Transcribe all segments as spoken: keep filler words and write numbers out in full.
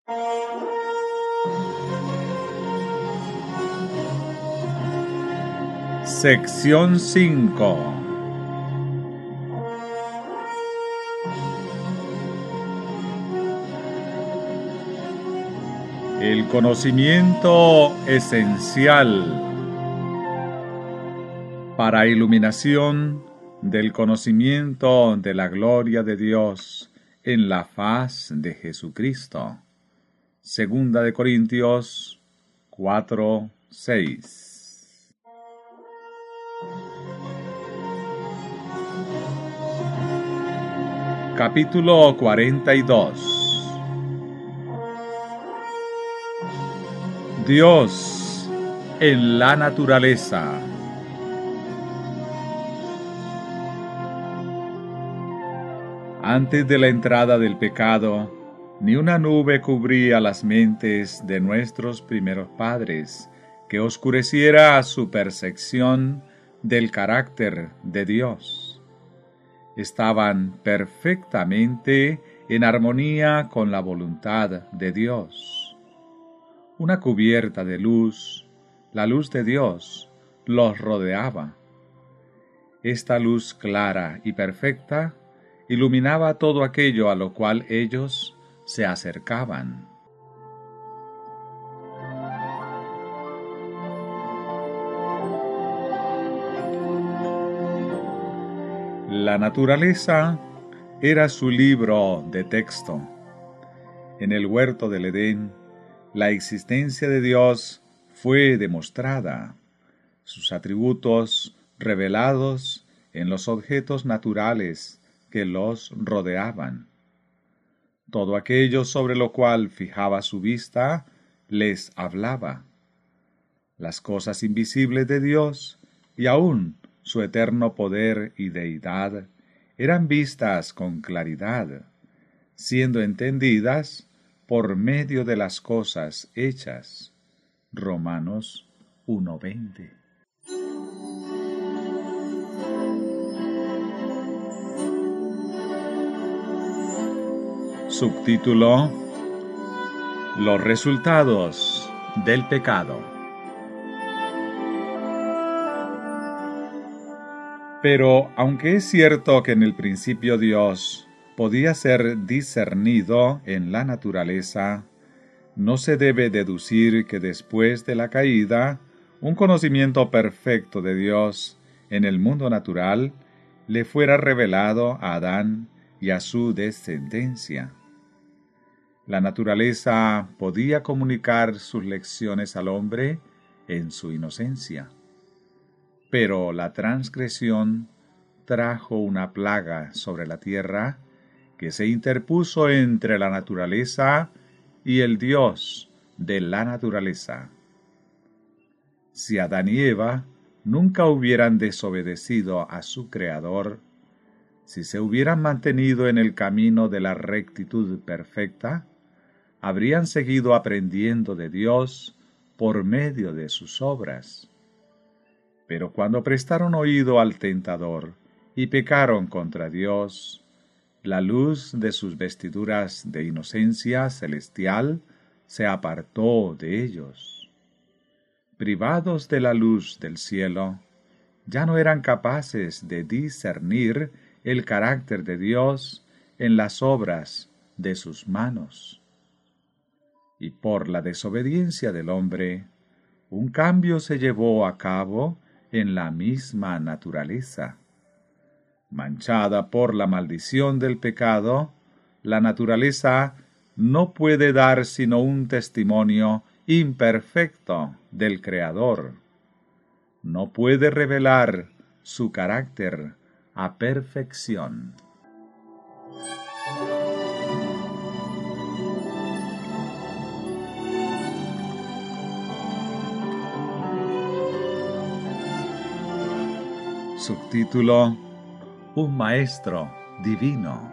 Sección cinco. El conocimiento esencial para iluminación del conocimiento de la gloria de Dios en la faz de Jesucristo. Segunda de Corintios cuatro, seis. Capítulo cuarenta y dos. Dios en la naturaleza. Antes de la entrada del pecado, ni una nube cubría las mentes de nuestros primeros padres, que oscureciera su percepción del carácter de Dios. Estaban perfectamente en armonía con la voluntad de Dios. Una cubierta de luz, la luz de Dios, los rodeaba. Esta luz clara y perfecta iluminaba todo aquello a lo cual ellos se acercaban. La naturaleza era su libro de texto. En el huerto del Edén, la existencia de Dios fue demostrada, sus atributos revelados en los objetos naturales que los rodeaban. Todo aquello sobre lo cual fijaba su vista les hablaba. Las cosas invisibles de Dios y aún su eterno poder y deidad eran vistas con claridad, siendo entendidas por medio de las cosas hechas. Romanos uno veinte. Subtítulo: Los resultados del pecado. Pero aunque es cierto que en el principio Dios podía ser discernido en la naturaleza, no se debe deducir que después de la caída, un conocimiento perfecto de Dios en el mundo natural le fuera revelado a Adán y a su descendencia. La naturaleza podía comunicar sus lecciones al hombre en su inocencia. Pero la transgresión trajo una plaga sobre la tierra que se interpuso entre la naturaleza y el Dios de la naturaleza. Si Adán y Eva nunca hubieran desobedecido a su Creador, si se hubieran mantenido en el camino de la rectitud perfecta, habrían seguido aprendiendo de Dios por medio de sus obras. Pero cuando prestaron oído al tentador y pecaron contra Dios, la luz de sus vestiduras de inocencia celestial se apartó de ellos. Privados de la luz del cielo, ya no eran capaces de discernir el carácter de Dios en las obras de sus manos. Y por la desobediencia del hombre, un cambio se llevó a cabo en la misma naturaleza. Manchada por la maldición del pecado, la naturaleza no puede dar sino un testimonio imperfecto del Creador. No puede revelar su carácter a perfección. Subtítulo: Un maestro divino.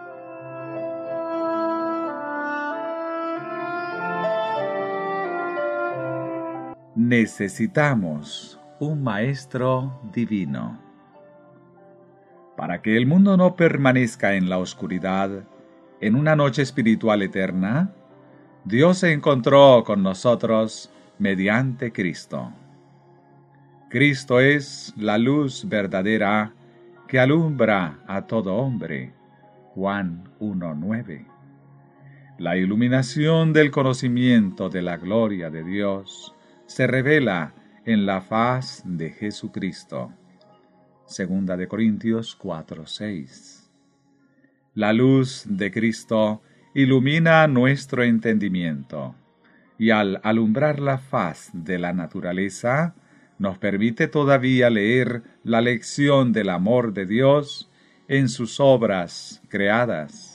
Necesitamos un maestro divino. Para que el mundo no permanezca en la oscuridad, en una noche espiritual eterna, Dios se encontró con nosotros mediante Cristo. Cristo es la luz verdadera que alumbra a todo hombre. Juan uno nueve. La iluminación del conocimiento de la gloria de Dios se revela en la faz de Jesucristo. Segunda de Corintios cuatro seis. La luz de Cristo ilumina nuestro entendimiento y al alumbrar la faz de la naturaleza nos permite todavía leer la lección del amor de Dios en sus obras creadas.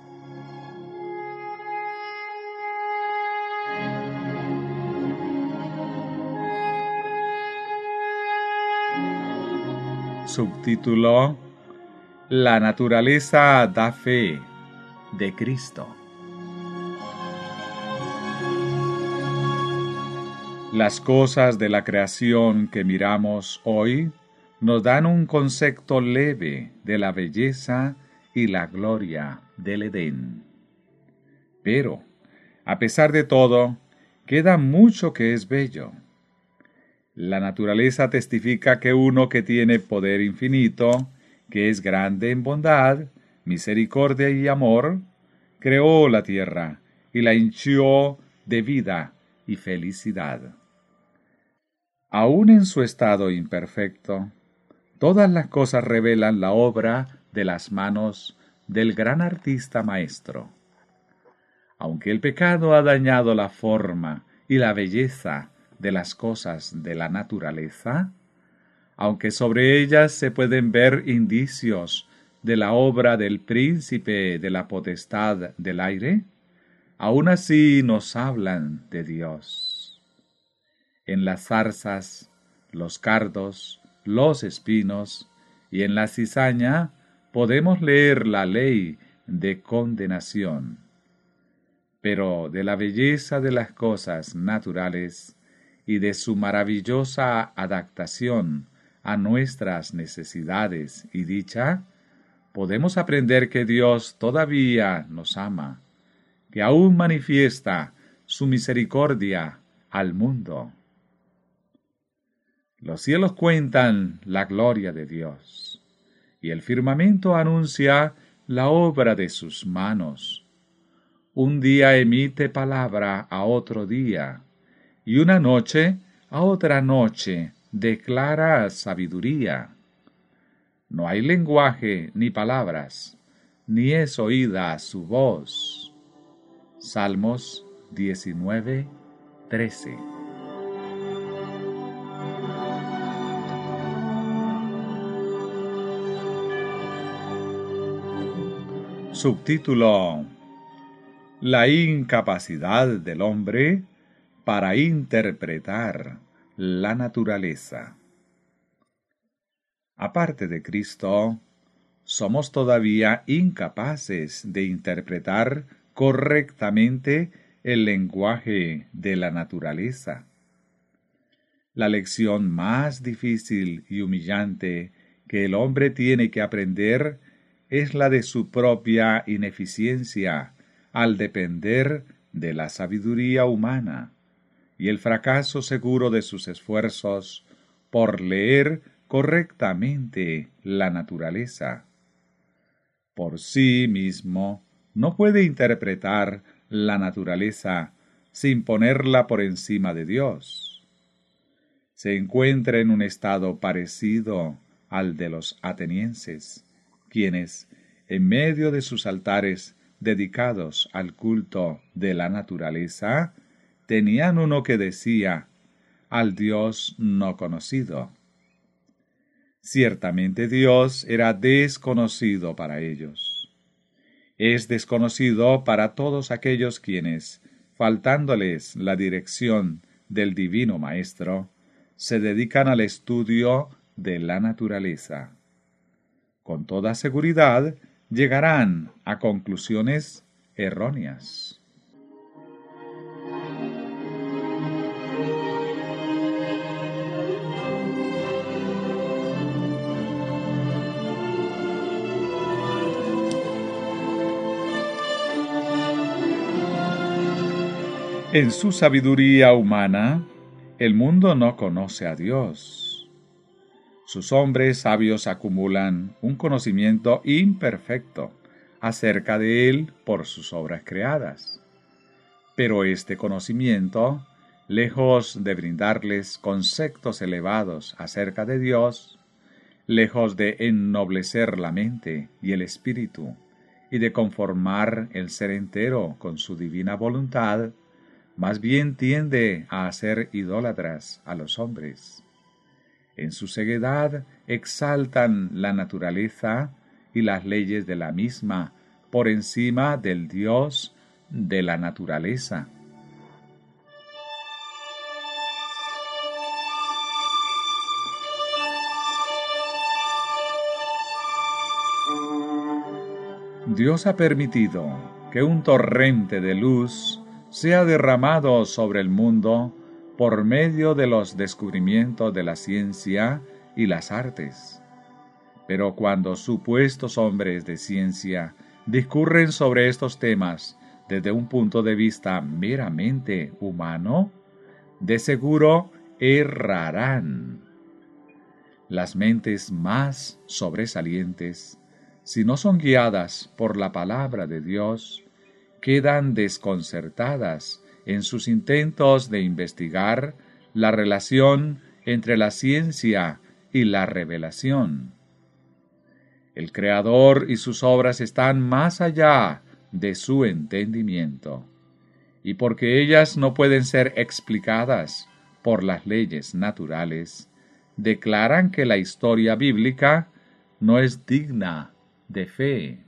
Subtítulo: La naturaleza da fe de Cristo. Las cosas de la creación que miramos hoy nos dan un concepto leve de la belleza y la gloria del Edén. Pero, a pesar de todo, queda mucho que es bello. La naturaleza testifica que uno que tiene poder infinito, que es grande en bondad, misericordia y amor, creó la tierra y la hinchió de vida y felicidad. Aún en su estado imperfecto, todas las cosas revelan la obra de las manos del gran artista maestro. Aunque el pecado ha dañado la forma y la belleza de las cosas de la naturaleza, aunque sobre ellas se pueden ver indicios de la obra del príncipe de la potestad del aire, aún así nos hablan de Dios. En las zarzas, los cardos, los espinos y en la cizaña podemos leer la ley de condenación. Pero de la belleza de las cosas naturales y de su maravillosa adaptación a nuestras necesidades y dicha, podemos aprender que Dios todavía nos ama, que aún manifiesta su misericordia al mundo. Los cielos cuentan la gloria de Dios, y el firmamento anuncia la obra de sus manos. Un día emite palabra a otro día, y una noche a otra noche declara sabiduría. No hay lenguaje ni palabras, ni es oída su voz. Salmos diecinueve, trece. Subtítulo: La incapacidad del hombre para interpretar la naturaleza. Aparte de Cristo, somos todavía incapaces de interpretar correctamente el lenguaje de la naturaleza. La lección más difícil y humillante que el hombre tiene que aprender es la de su propia ineficiencia al depender de la sabiduría humana y el fracaso seguro de sus esfuerzos por leer correctamente la naturaleza. Por sí mismo no puede interpretar la naturaleza sin ponerla por encima de Dios. Se encuentra en un estado parecido al de los atenienses, quienes, en medio de sus altares dedicados al culto de la naturaleza, tenían uno que decía: al Dios no conocido. Ciertamente Dios era desconocido para ellos. Es desconocido para todos aquellos quienes, faltándoles la dirección del Divino Maestro, se dedican al estudio de la naturaleza. Con toda seguridad llegarán a conclusiones erróneas. En su sabiduría humana, el mundo no conoce a Dios. Sus hombres sabios acumulan un conocimiento imperfecto acerca de Él por sus obras creadas. Pero este conocimiento, lejos de brindarles conceptos elevados acerca de Dios, lejos de ennoblecer la mente y el espíritu, y de conformar el ser entero con su divina voluntad, más bien tiende a hacer idólatras a los hombres. En su ceguedad exaltan la naturaleza y las leyes de la misma por encima del Dios de la naturaleza. Dios ha permitido que un torrente de luz sea derramado sobre el mundo por medio de los descubrimientos de la ciencia y las artes. Pero cuando supuestos hombres de ciencia discurren sobre estos temas desde un punto de vista meramente humano, de seguro errarán. Las mentes más sobresalientes, si no son guiadas por la palabra de Dios, quedan desconcertadas en sus intentos de investigar la relación entre la ciencia y la revelación. El Creador y sus obras están más allá de su entendimiento, y porque ellas no pueden ser explicadas por las leyes naturales, declaran que la historia bíblica no es digna de fe.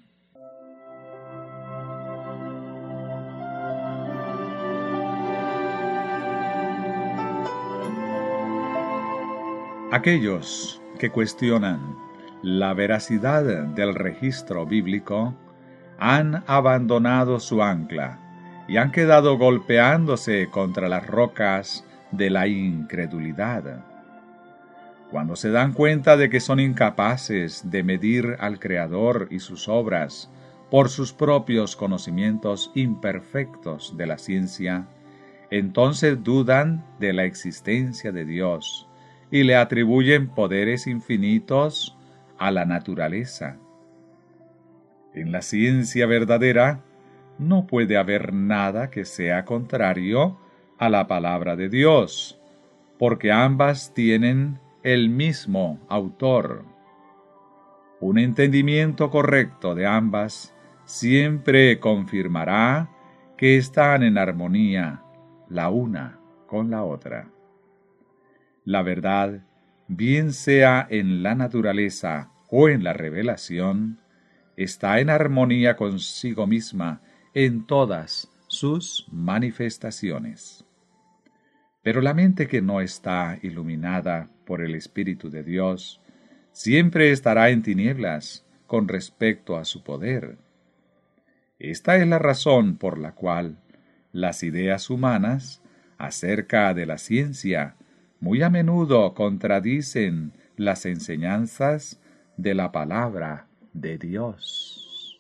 Aquellos que cuestionan la veracidad del registro bíblico han abandonado su ancla y han quedado golpeándose contra las rocas de la incredulidad. Cuando se dan cuenta de que son incapaces de medir al Creador y sus obras por sus propios conocimientos imperfectos de la ciencia, entonces dudan de la existencia de Dios y le atribuyen poderes infinitos a la naturaleza. En la ciencia verdadera no puede haber nada que sea contrario a la palabra de Dios, porque ambas tienen el mismo autor. Un entendimiento correcto de ambas siempre confirmará que están en armonía la una con la otra. La verdad, bien sea en la naturaleza o en la revelación, está en armonía consigo misma en todas sus manifestaciones. Pero la mente que no está iluminada por el Espíritu de Dios siempre estará en tinieblas con respecto a su poder. Esta es la razón por la cual las ideas humanas acerca de la ciencia muy a menudo contradicen las enseñanzas de la palabra de Dios.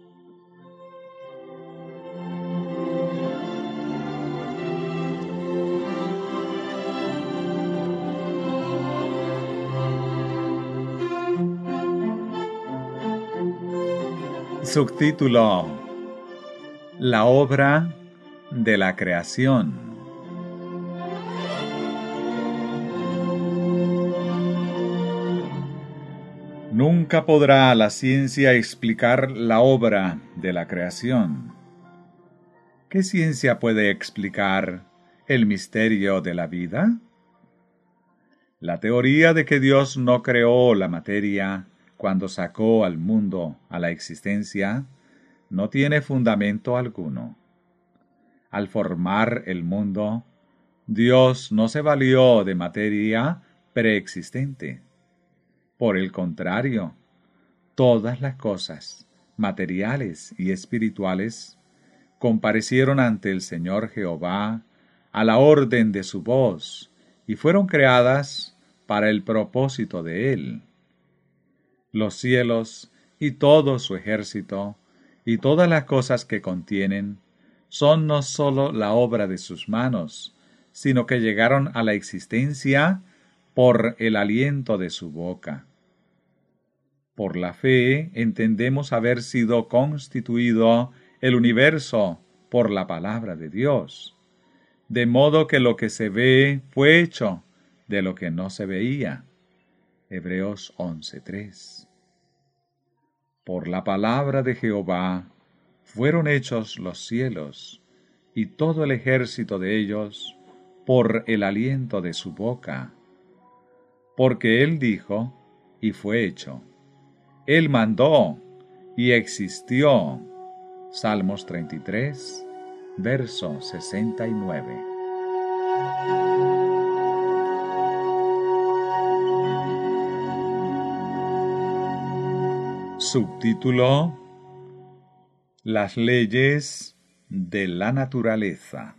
Subtítulo: La obra de la creación. Nunca podrá la ciencia explicar la obra de la creación. ¿Qué ciencia puede explicar el misterio de la vida? La teoría de que Dios no creó la materia cuando sacó al mundo a la existencia no tiene fundamento alguno. Al formar el mundo, Dios no se valió de materia preexistente. Por el contrario, todas las cosas, materiales y espirituales, comparecieron ante el Señor Jehová a la orden de su voz y fueron creadas para el propósito de Él. Los cielos y todo su ejército y todas las cosas que contienen son no sólo la obra de sus manos, sino que llegaron a la existencia por el aliento de su boca. Por la fe entendemos haber sido constituido el universo por la palabra de Dios, de modo que lo que se ve fue hecho de lo que no se veía. Hebreos once tres. Por la palabra de Jehová fueron hechos los cielos, y todo el ejército de ellos por el aliento de su boca. Porque él dijo, y fue hecho. Él mandó, y existió. Salmos treinta y tres, verso sesenta y nueve. Subtítulo: Las leyes de la naturaleza.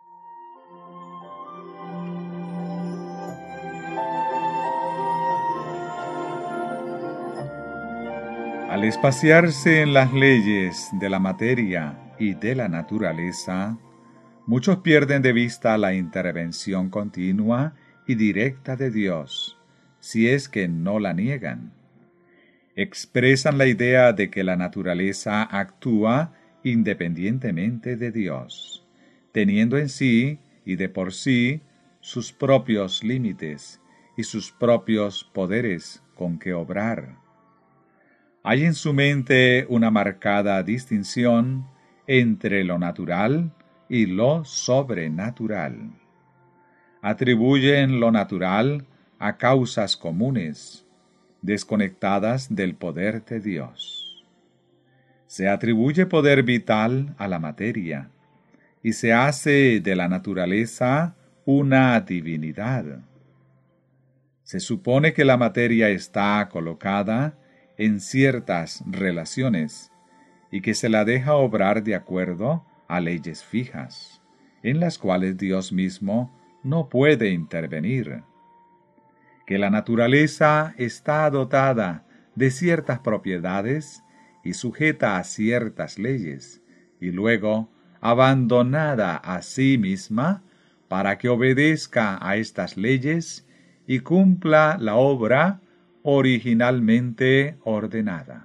Al espaciarse en las leyes de la materia y de la naturaleza, muchos pierden de vista la intervención continua y directa de Dios, si es que no la niegan. Expresan la idea de que la naturaleza actúa independientemente de Dios, teniendo en sí y de por sí sus propios límites y sus propios poderes con que obrar. Hay en su mente una marcada distinción entre lo natural y lo sobrenatural. Atribuyen lo natural a causas comunes, desconectadas del poder de Dios. Se atribuye poder vital a la materia, y se hace de la naturaleza una divinidad. Se supone que la materia está colocada en ciertas relaciones, y que se la deja obrar de acuerdo a leyes fijas, en las cuales Dios mismo no puede intervenir. Que la naturaleza está dotada de ciertas propiedades y sujeta a ciertas leyes, y luego abandonada a sí misma para que obedezca a estas leyes y cumpla la obra originalmente ordenada.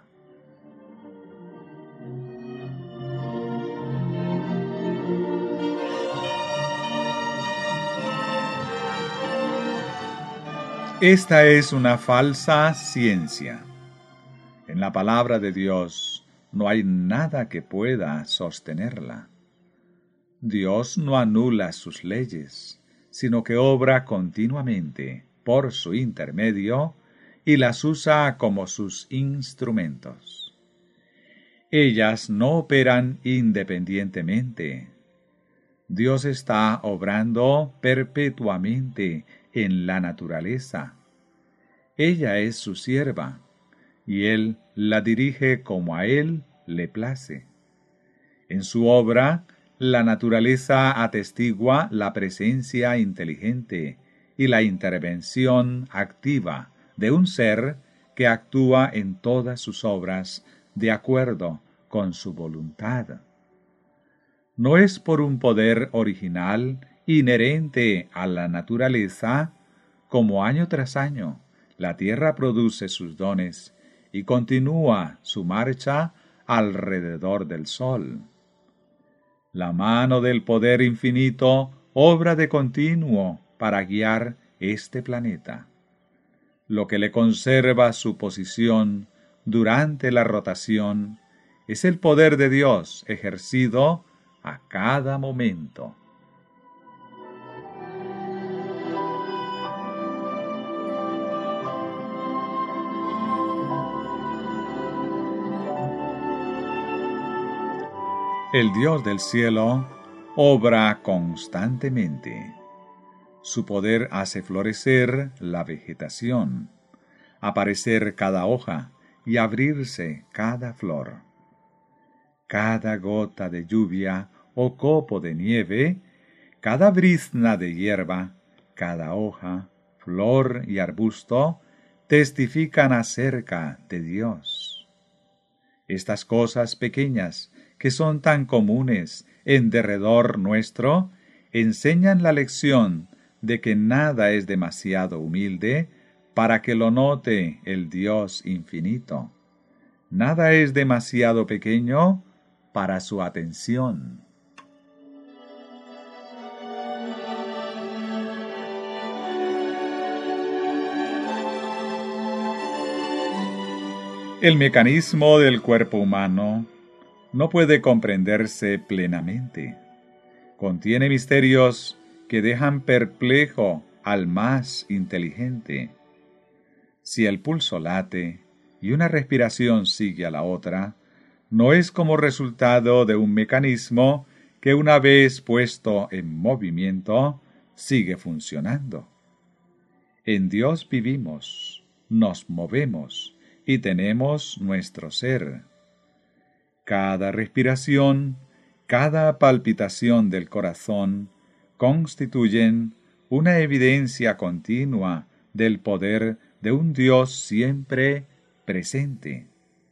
Esta es una falsa ciencia. En la palabra de Dios no hay nada que pueda sostenerla. Dios no anula sus leyes, sino que obra continuamente por su intermedio y las usa como sus instrumentos. Ellas no operan independientemente. Dios está obrando perpetuamente en la naturaleza. Ella es su sierva, y Él la dirige como a Él le place. En su obra, la naturaleza atestigua la presencia inteligente y la intervención activa de un ser que actúa en todas sus obras de acuerdo con su voluntad. No es por un poder original inherente a la naturaleza, como año tras año la tierra produce sus dones y continúa su marcha alrededor del sol. La mano del poder infinito obra de continuo para guiar este planeta. Lo que le conserva su posición durante la rotación es el poder de Dios ejercido a cada momento. El Dios del cielo obra constantemente. Su poder hace florecer la vegetación, aparecer cada hoja y abrirse cada flor. Cada gota de lluvia o copo de nieve, cada brizna de hierba, cada hoja, flor y arbusto testifican acerca de Dios. Estas cosas pequeñas que son tan comunes en derredor nuestro, enseñan la lección de que nada es demasiado humilde para que lo note el Dios infinito. Nada es demasiado pequeño para su atención. El mecanismo del cuerpo humano no puede comprenderse plenamente. Contiene misterios que dejan perplejo al más inteligente. Si el pulso late y una respiración sigue a la otra, no es como resultado de un mecanismo que una vez puesto en movimiento sigue funcionando. En Dios vivimos, nos movemos y tenemos nuestro ser. Cada respiración, cada palpitación del corazón constituyen una evidencia continua del poder de un Dios siempre presente.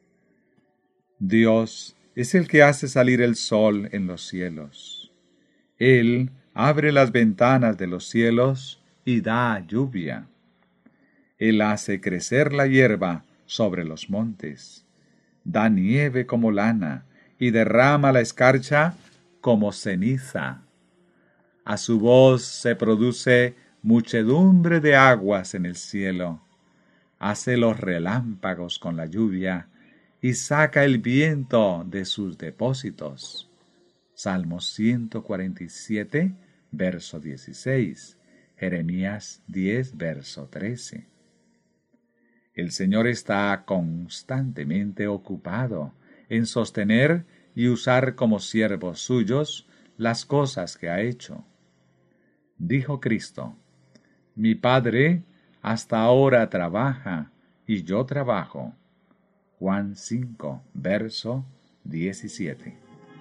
Dios es el que hace salir el sol en los cielos. Él abre las ventanas de los cielos y da lluvia. Él hace crecer la hierba sobre los montes, da nieve como lana y derrama la escarcha como ceniza. A su voz se produce muchedumbre de aguas en el cielo. Hace los relámpagos con la lluvia y saca el viento de sus depósitos. Salmos ciento cuarenta y siete, verso dieciséis. Jeremías diez, verso trece. El Señor está constantemente ocupado en sostener y usar como siervos suyos las cosas que ha hecho. Dijo Cristo: Mi Padre hasta ahora trabaja y yo trabajo. Juan cinco, verso diecisiete.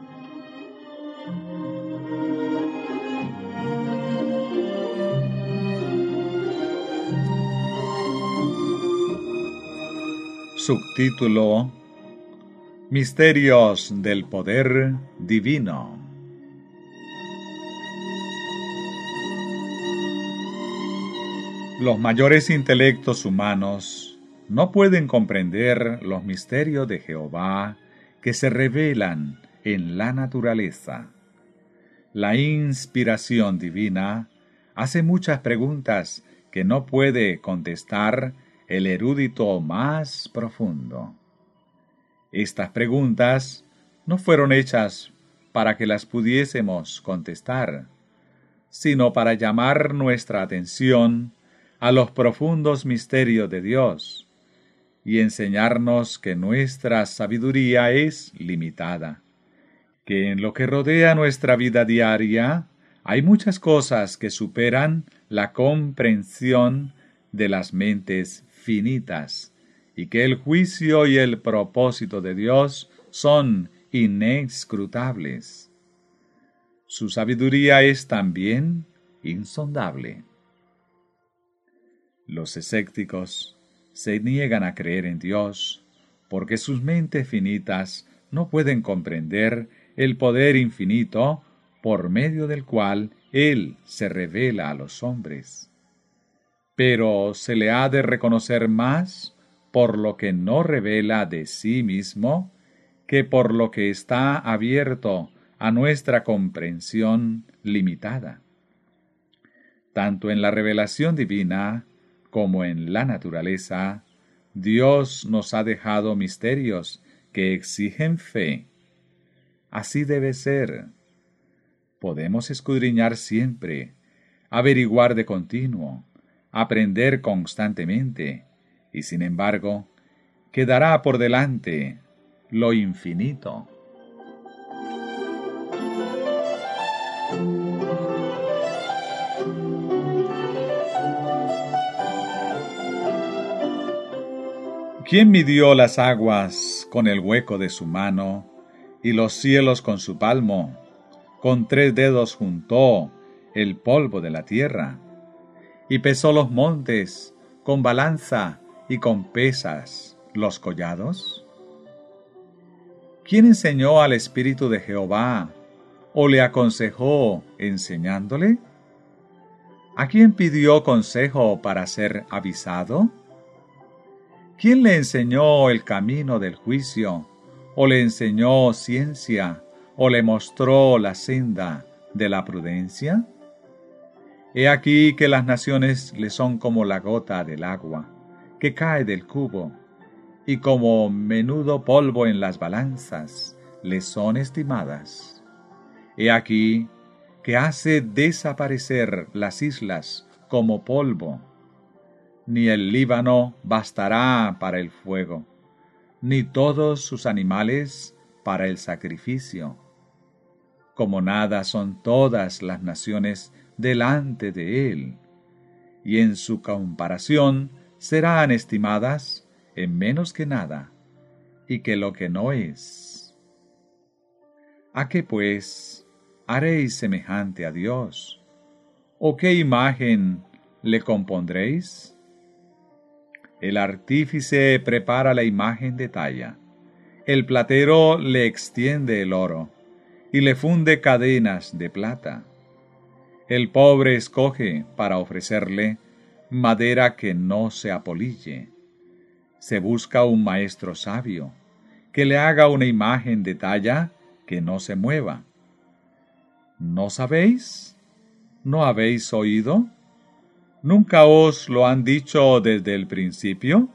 Subtítulo: Misterios del poder divino. Los mayores intelectos humanos no pueden comprender los misterios de Jehová que se revelan en la naturaleza. La inspiración divina hace muchas preguntas que no puede contestar el erudito más profundo. Estas preguntas no fueron hechas para que las pudiésemos contestar, sino para llamar nuestra atención a los profundos misterios de Dios y enseñarnos que nuestra sabiduría es limitada, que en lo que rodea nuestra vida diaria hay muchas cosas que superan la comprensión de las mentes finitas, y que el juicio y el propósito de Dios son inescrutables. Su sabiduría es también insondable. Los escépticos se niegan a creer en Dios porque sus mentes finitas no pueden comprender el poder infinito por medio del cual Él se revela a los hombres. Pero se le ha de reconocer más por lo que no revela de sí mismo que por lo que está abierto a nuestra comprensión limitada. Tanto en la revelación divina como en la naturaleza, Dios nos ha dejado misterios que exigen fe. Así debe ser. Podemos escudriñar siempre, averiguar de continuo, aprender constantemente, y sin embargo, quedará por delante lo infinito. ¿Quién midió las aguas con el hueco de su mano y los cielos con su palmo? Con tres dedos juntó el polvo de la tierra y pesó los montes con balanza y con pesas los collados. ¿Quién enseñó al Espíritu de Jehová o le aconsejó enseñándole? ¿A quién pidió consejo para ser avisado? ¿Quién le enseñó el camino del juicio, o le enseñó ciencia, o le mostró la senda de la prudencia? He aquí que las naciones le son como la gota del agua, que cae del cubo, y como menudo polvo en las balanzas le son estimadas. He aquí que hace desaparecer las islas como polvo. Ni el Líbano bastará para el fuego, ni todos sus animales para el sacrificio. Como nada son todas las naciones delante de él, y en su comparación serán estimadas en menos que nada, y que lo que no es. ¿A qué pues haréis semejante a Dios? ¿O qué imagen le compondréis? El artífice prepara la imagen de talla, el platero le extiende el oro, y le funde cadenas de plata. El pobre escoge para ofrecerle madera que no se apolille. Se busca un maestro sabio, que le haga una imagen de talla que no se mueva. ¿No sabéis? ¿No habéis oído? ¿Nunca os lo han dicho desde el principio?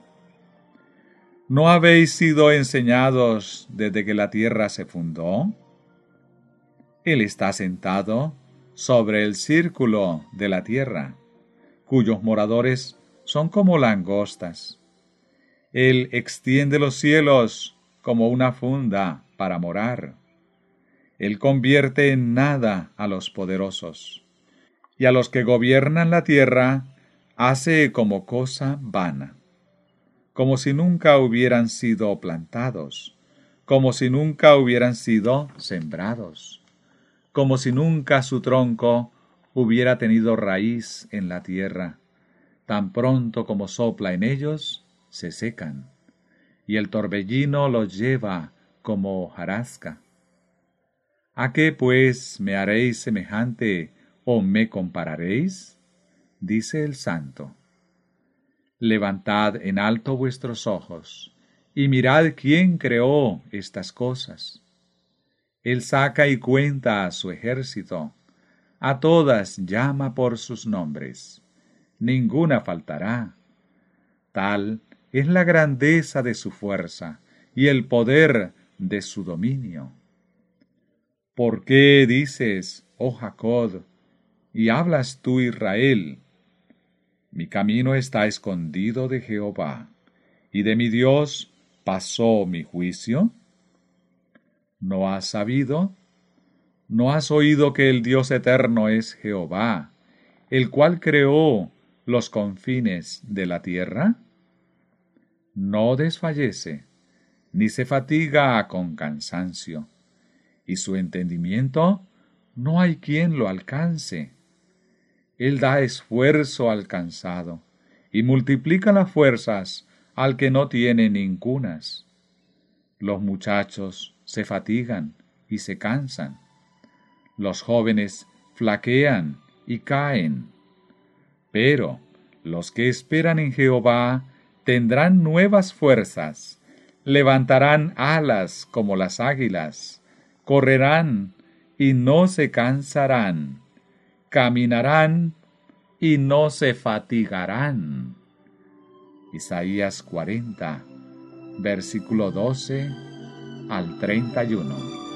¿No habéis sido enseñados desde que la tierra se fundó? Él está sentado sobre el círculo de la tierra, cuyos moradores son como langostas. Él extiende los cielos como una funda para morar. Él convierte en nada a los poderosos, y a los que gobiernan la tierra hace como cosa vana, como si nunca hubieran sido plantados, como si nunca hubieran sido sembrados, como si nunca su tronco hubiera tenido raíz en la tierra. Tan pronto como sopla en ellos, se secan, y el torbellino los lleva como hojarasca. ¿A qué pues me haréis semejante o me compararéis? Dice el Santo. Levantad en alto vuestros ojos, y mirad quién creó estas cosas. Él saca y cuenta a su ejército, a todas llama por sus nombres, ninguna faltará. Tal es la grandeza de su fuerza y el poder de su dominio. ¿Por qué dices, oh Jacob, y hablas tú, Israel? Mi camino está escondido de Jehová, y de mi Dios pasó mi juicio. ¿No has sabido? ¿No has oído que el Dios eterno es Jehová, el cual creó los confines de la tierra? No desfallece, ni se fatiga con cansancio, y su entendimiento no hay quien lo alcance. Él da esfuerzo al cansado, y multiplica las fuerzas al que no tiene ningunas. Los muchachos se fatigan y se cansan. Los jóvenes flaquean y caen. Pero los que esperan en Jehová tendrán nuevas fuerzas, levantarán alas como las águilas, correrán y no se cansarán, caminarán y no se fatigarán. Isaías cuarenta, versículo doce al treinta y uno.